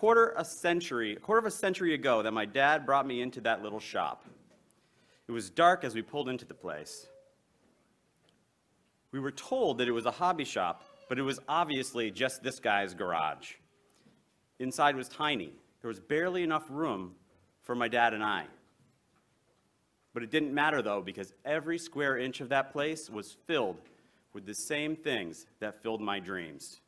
quarter of a century ago that my dad brought me into that little shop. It was dark as we pulled into the place. We were told that it was a hobby shop, but it was obviously just this guy's garage. Inside was tiny. There was barely enough room for my dad and I. But it didn't matter, though, because every square inch of that place was filled with the same things that filled my dreams.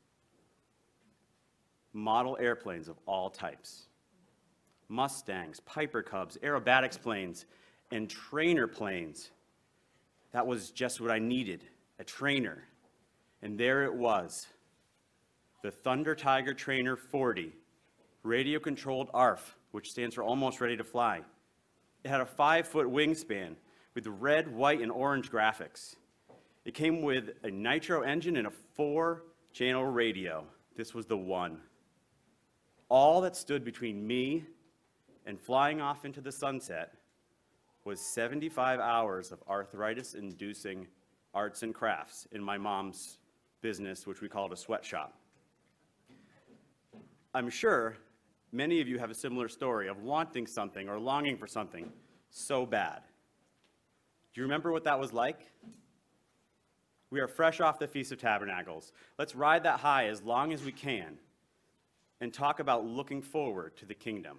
Model airplanes of all types. Mustangs, Piper Cubs, aerobatics planes, and trainer planes. That was just what I needed, a trainer. And there it was, the Thunder Tiger Trainer 40, radio-controlled ARF, which stands for Almost Ready to Fly. It had a 5-foot wingspan with red, white, and orange graphics. It came with a nitro engine and a 4-channel radio. This was the one. All that stood between me and flying off into the sunset was 75 hours of arthritis-inducing arts and crafts in my mom's business, which we called a sweatshop. I'm sure many of you have a similar story of wanting something or longing for something so bad. Do you remember what that was like? We are fresh off the Feast of Tabernacles. Let's ride that high as long as we can and talk about looking forward to the kingdom.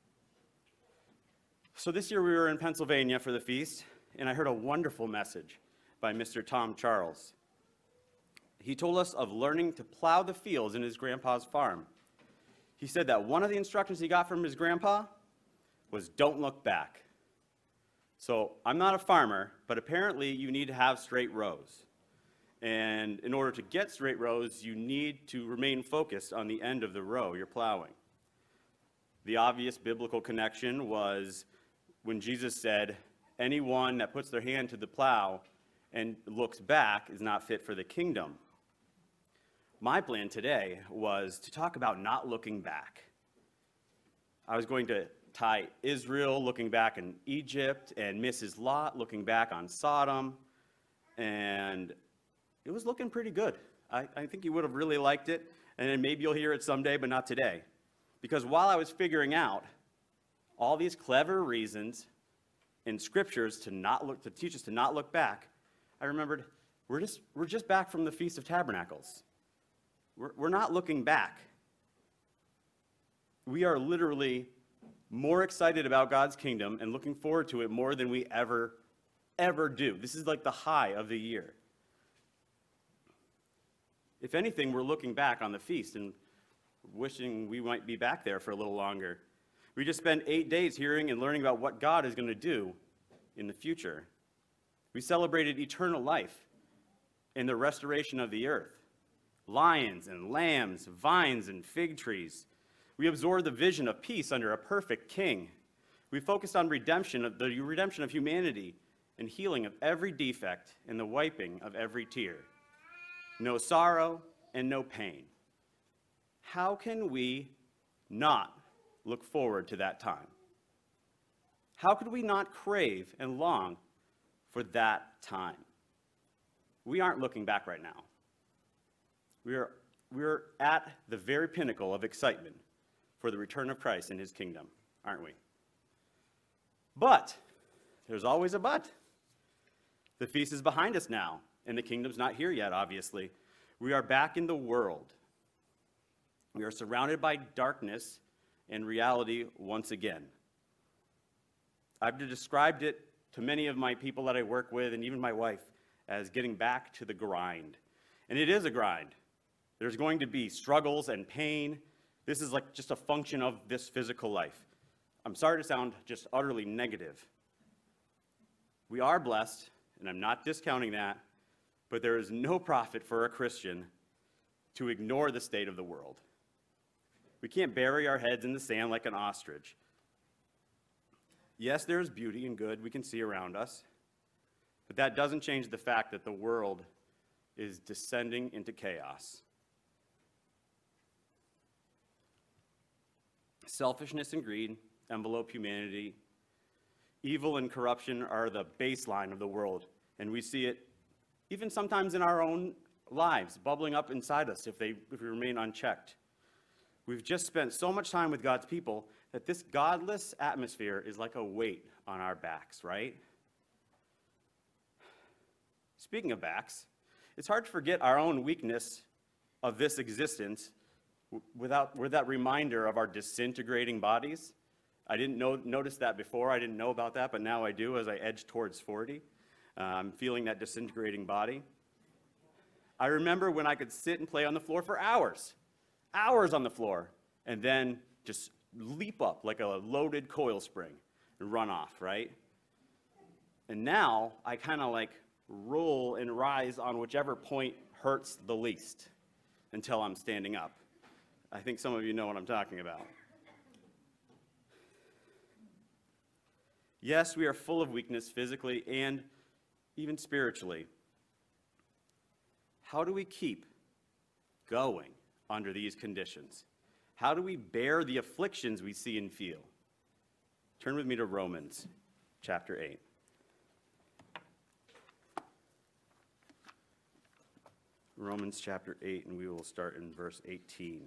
So this year we were in Pennsylvania for the feast, and I heard a wonderful message by Mr. Tom Charles. He told us of learning to plow the fields in his grandpa's farm. He said that one of the instructions he got from his grandpa was don't look back. So I'm not a farmer, but apparently you need to have straight rows. And in order to get straight rows, you need to remain focused on the end of the row you're plowing. The obvious biblical connection was when Jesus said, anyone that puts their hand to the plow and looks back is not fit for the kingdom. My plan today was to talk about not looking back. I was going to tie Israel looking back in Egypt and Mrs. Lot looking back on Sodom, and it was looking pretty good. I think you would have really liked it, and then maybe you'll hear it someday, but not today. Because while I was figuring out all these clever reasons in scriptures to teach us to not look back, I remembered we're just back from the Feast of Tabernacles. We're not looking back. We are literally more excited about God's kingdom and looking forward to it more than we ever do. This is like the high of the year. If anything, we're looking back on the feast and wishing we might be back there for a little longer. We just spent 8 days hearing and learning about what God is going to do in the future. We celebrated eternal life and the restoration of the earth. Lions and lambs, vines and fig trees. We absorbed the vision of peace under a perfect king. We focused on the redemption of humanity and healing of every defect and the wiping of every tear. No sorrow and no pain. How can we not look forward to that time? How could we not crave and long for that time? We aren't looking back right now. We're at the very pinnacle of excitement for the return of Christ and his kingdom, aren't we? But there's always a but. The feast is behind us now, and the kingdom's not here yet, obviously. We are back in the world. We are surrounded by darkness and reality once again. I've described it to many of my people that I work with, and even my wife, as getting back to the grind. And it is a grind. There's going to be struggles and pain. This is like just a function of this physical life. I'm sorry to sound just utterly negative. We are blessed, and I'm not discounting that, but there is no profit for a Christian to ignore the state of the world. We can't bury our heads in the sand like an ostrich. Yes, there is beauty and good we can see around us, but that doesn't change the fact that the world is descending into chaos. Selfishness and greed envelope humanity. Evil and corruption are the baseline of the world, and we see it even sometimes in our own lives, bubbling up inside us if we remain unchecked. We've just spent so much time with God's people that this godless atmosphere is like a weight on our backs, right? Speaking of backs, it's hard to forget our own weakness of this existence with that reminder of our disintegrating bodies. I didn't notice that before. I didn't know about that, but now I do as I edge towards 40. I'm feeling that disintegrating body. I remember when I could sit and play on the floor for hours on the floor, and then just leap up like a loaded coil spring and run off, right? And now I kind of like roll and rise on whichever point hurts the least until I'm standing up. I think some of you know what I'm talking about. Yes, we are full of weakness physically and even spiritually. How do we keep going under these conditions? How do we bear the afflictions we see and feel? Turn with me to Romans chapter 8. Romans chapter 8, and we will start in verse 18.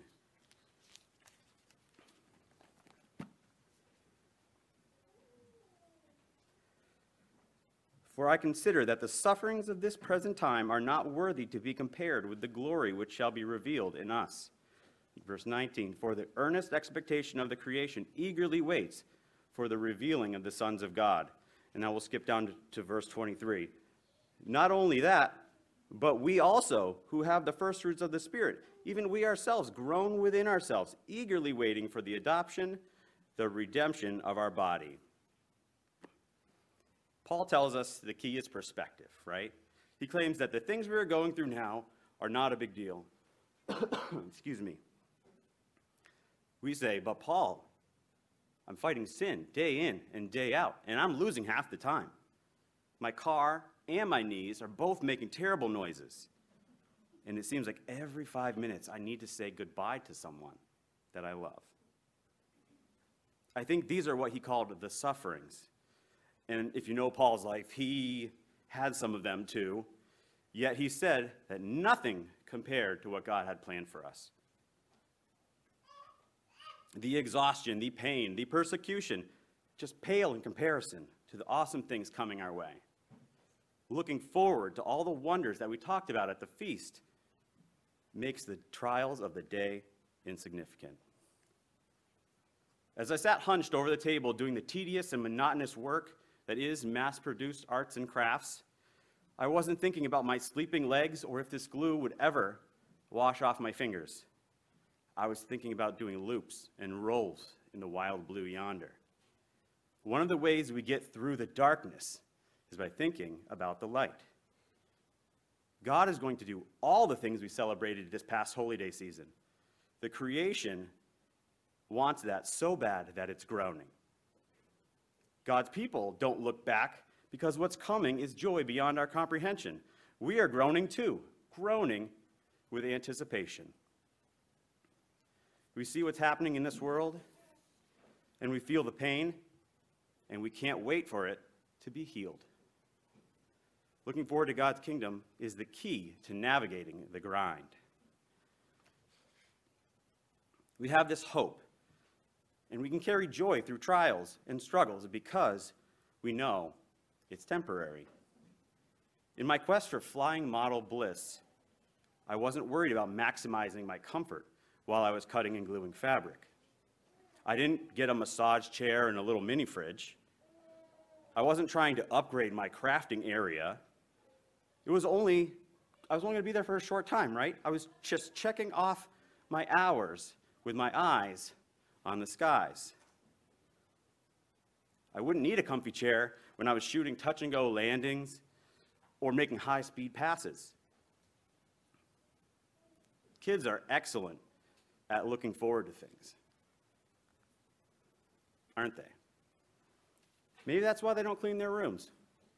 For I consider that the sufferings of this present time are not worthy to be compared with the glory which shall be revealed in us. Verse 19, for the earnest expectation of the creation eagerly waits for the revealing of the sons of God. And now we'll skip down to verse 23. Not only that, but we also, who have the first fruits of the Spirit, even we ourselves, groan within ourselves, eagerly waiting for the adoption, the redemption of our body. Paul tells us the key is perspective, right? He claims that the things we are going through now are not a big deal. Excuse me. We say, but Paul, I'm fighting sin day in and day out, and I'm losing half the time. My car and my knees are both making terrible noises. And it seems like every 5 minutes I need to say goodbye to someone that I love. I think these are what he called the sufferings. And if you know Paul's life, he had some of them too. Yet he said that nothing compared to what God had planned for us. The exhaustion, the pain, the persecution, just pale in comparison to the awesome things coming our way. Looking forward to all the wonders that we talked about at the feast makes the trials of the day insignificant. As I sat hunched over the table doing the tedious and monotonous work that is mass-produced arts and crafts, I wasn't thinking about my sleeping legs or if this glue would ever wash off my fingers. I was thinking about doing loops and rolls in the wild blue yonder. One of the ways we get through the darkness is by thinking about the light. God is going to do all the things we celebrated this past Holy Day season. The creation wants that so bad that it's groaning. God's people don't look back because what's coming is joy beyond our comprehension. We are groaning too, groaning with anticipation. We see what's happening in this world, and we feel the pain, and we can't wait for it to be healed. Looking forward to God's kingdom is the key to navigating the grind. We have this hope, and we can carry joy through trials and struggles because we know it's temporary. In my quest for flying model bliss, I wasn't worried about maximizing my comfort while I was cutting and gluing fabric. I didn't get a massage chair and a little mini fridge. I wasn't trying to upgrade my crafting area. I was only going to be there for a short time, right? I was just checking off my hours with my eyes on the skies. I wouldn't need a comfy chair when I was shooting touch-and-go landings or making high-speed passes. Kids are excellent at looking forward to things, aren't they? Maybe that's why they don't clean their rooms.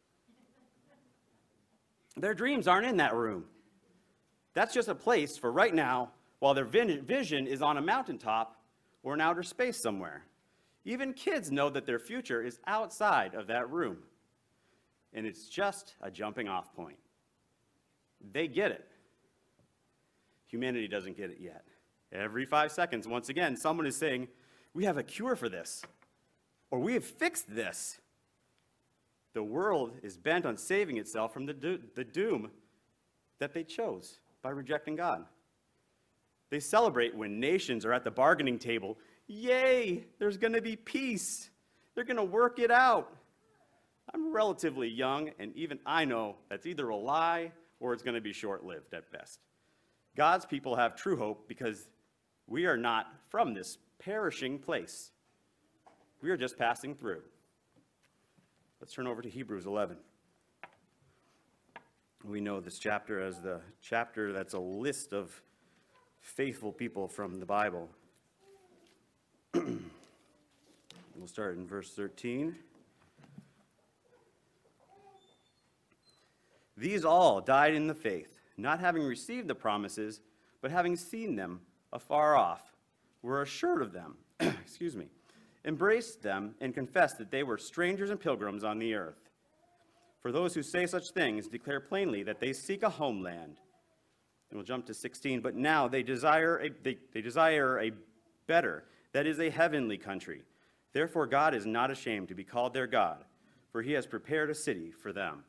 Their dreams aren't in that room. That's just a place for right now while their vision is on a mountaintop or in outer space somewhere. Even kids know that their future is outside of that room, and it's just a jumping off point. They get it. Humanity doesn't get it yet. Every 5 seconds, once again, someone is saying, we have a cure for this, or we have fixed this. The world is bent on saving itself from the doom that they chose by rejecting God. They celebrate when nations are at the bargaining table. Yay, there's going to be peace. They're going to work it out. I'm relatively young, and even I know that's either a lie or it's going to be short-lived at best. God's people have true hope because we are not from this perishing place. We are just passing through. Let's turn over to Hebrews 11. We know this chapter as the chapter that's a list of faithful people from the Bible. We'll start in verse 13. These all died in the faith, not having received the promises, but having seen them afar off, were assured of them, embraced them, and confessed that they were strangers and pilgrims on the earth. For those who say such things declare plainly that they seek a homeland. And we'll jump to 16. But now they desire a better, that is a heavenly country. Therefore God is not ashamed to be called their God, for he has prepared a city for them.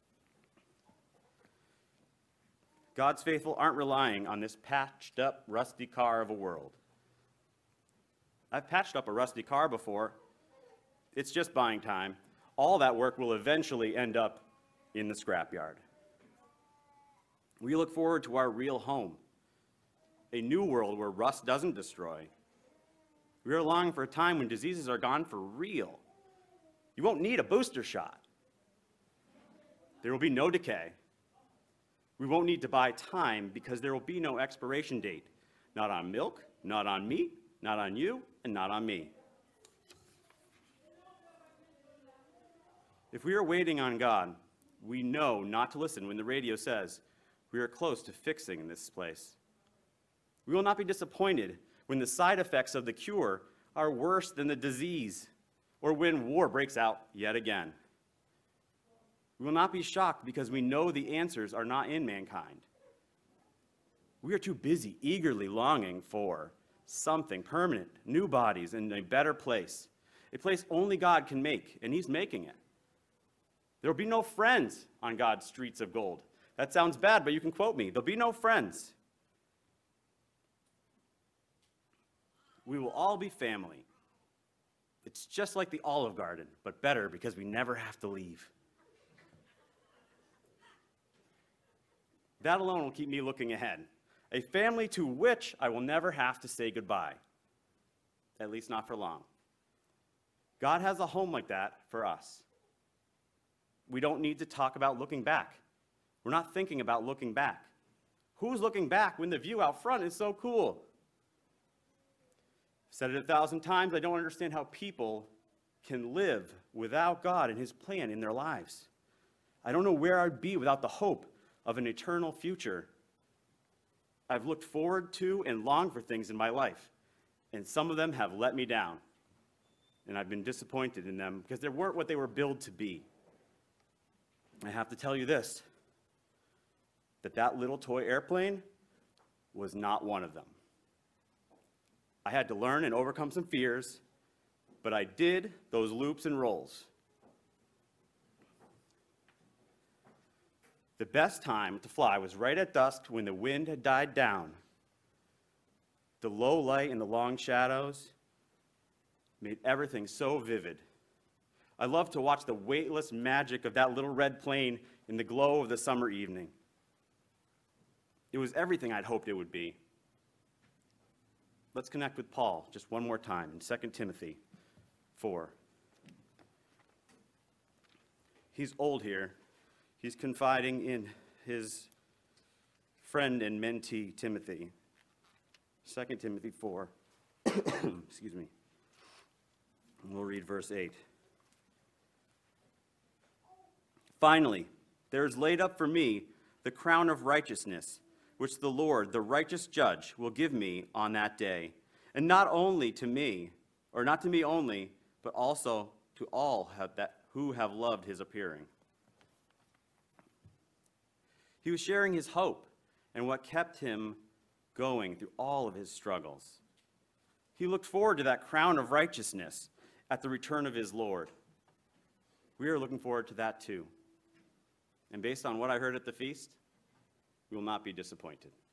God's faithful aren't relying on this patched up, rusty car of a world. I've patched up a rusty car before. It's just buying time. All that work will eventually end up in the scrapyard. We look forward to our real home, a new world where rust doesn't destroy. We are longing for a time when diseases are gone for real. You won't need a booster shot. There will be no decay. We won't need to buy time because there will be no expiration date. Not on milk, not on meat, not on you, and not on me. If we are waiting on God, we know not to listen when the radio says we are close to fixing this place. We will not be disappointed when the side effects of the cure are worse than the disease, or when war breaks out yet again. We will not be shocked because we know the answers are not in mankind. We are too busy eagerly longing for something permanent, new bodies, and a better place, a place only God can make, and he's making it. There will be no friends on God's streets of gold. That sounds bad, but you can quote me. There'll be no friends. We will all be family. It's just like the Olive Garden, but better because we never have to leave. That alone will keep me looking ahead. A family to which I will never have to say goodbye, at least not for long. God has a home like that for us. We don't need to talk about looking back. We're not thinking about looking back. Who's looking back when the view out front is so cool? I've said it 1,000 times, I don't understand how people can live without God and his plan in their lives. I don't know where I'd be without the hope of an eternal future. I've looked forward to and longed for things in my life, and some of them have let me down, and I've been disappointed in them because they weren't what they were billed to be. I have to tell you this, that little toy airplane was not one of them. I had to learn and overcome some fears, but I did those loops and rolls. The best time to fly was right at dusk when the wind had died down. The low light and the long shadows made everything so vivid. I loved to watch the weightless magic of that little red plane in the glow of the summer evening. It was everything I'd hoped it would be. Let's connect with Paul just one more time in 2 Timothy 4. He's old here. He's confiding in his friend and mentee, Timothy. 2 Timothy 4. Excuse me. And we'll read verse 8. Finally, there is laid up for me the crown of righteousness, which the Lord, the righteous judge, will give me on that day. And not only to me, or not to me only, but also to all who have loved his appearing. He was sharing his hope and what kept him going through all of his struggles. He looked forward to that crown of righteousness at the return of his Lord. We are looking forward to that too. And based on what I heard at the feast, we will not be disappointed.